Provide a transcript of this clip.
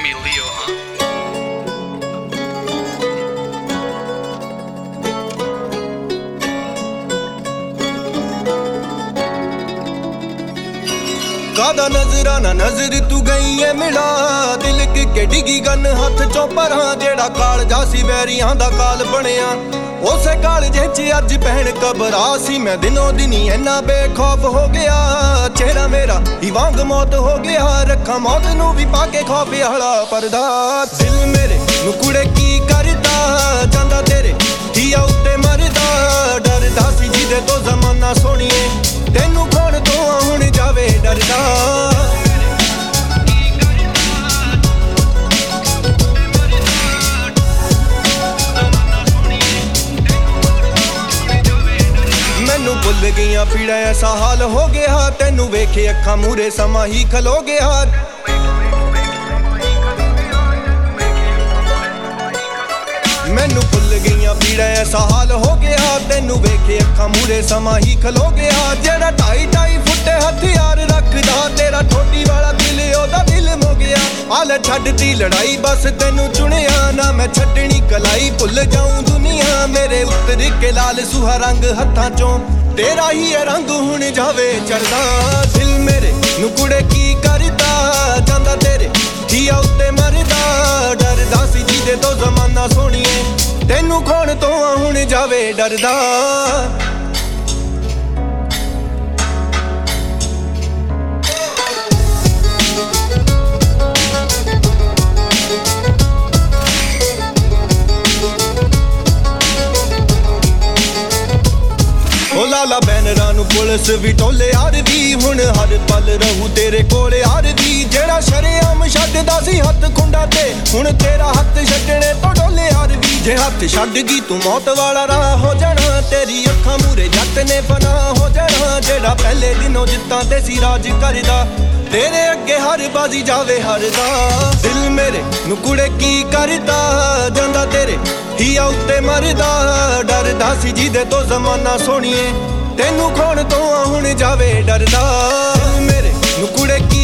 me Leo, huh? कादा नजराना नजर तू गई है मिला दिल के डिगी गन हथ चों परां जेड़ा काल जासी वैरियां दा काल बनिया उसे कालजे च अज भैन कबरा सी मैं दिनों दिनी इन्ना बेखौफ हो गया चेहरा मेरा ही वांग मौत हो गया रखा मौत नू भी पाके खौफ आला परदा दिल मेरे नुकुड़े की करदा जांदा तेरे हिया उत्ते मरदा डरदा सी जिदे तो जमाना सोनिए तेनू खोण तो हुण जावे डरदा मैनू भुल गईयां पीड़ा ऐसा हाल हो गया तेनू वेखे अखां मूरे समा ही खलो गया मैनू भुल गईयां पीड़ा ऐसा हाल हो गया तेनू वेखे अखां मूरे समा ही खलो गया जेड़ा 2.5 फुट हथियार रखदा तेरा ठोडी वाला दिल ओदा दिल मो गया आल छड्डती लड़ाई बस तेनू चुनिया ना मैं छड्डनी कलाई भुल जाऊं दुनिया मेरे उत्तर के लाल सुहा रंग हत्थां चों तेरा ही रंग हुण जावे चढ़दा दिल मेरे नुकुड़े की करदा जांदा तेरे हिया उत्ते मरदा डरदा सी जिदे तो जमाना सोनिए तेनू खोण तो हुण जावे डरदा लाला बैनरां नू पुलिस भी टोले आरदी हुण हर पल रहू तेरे कोले आरदी जेड़ा शरेआम छड्डदा सी हत्थ खुंडा ते हुण तेरा हत्थ छड्डने तो डोले आरदी जे हत्थ छड्ड गई तू मौत वाला राह हो जाना तेरी अखां मूरे जट ने पनाह हो जाना जेड़ा पहले दिनों जित्तां ते सी राज करदा तेरे अगे हर बाजी जावे हरदा दिल मेरे नुकुड़े की करदा जांदा तेरे हिया उत्ते मरदा डरदा सी जिदे तो जमाना सोनिए तेनू खोण तो हुण जावे डरदा दिल मेरे नुकुड़े की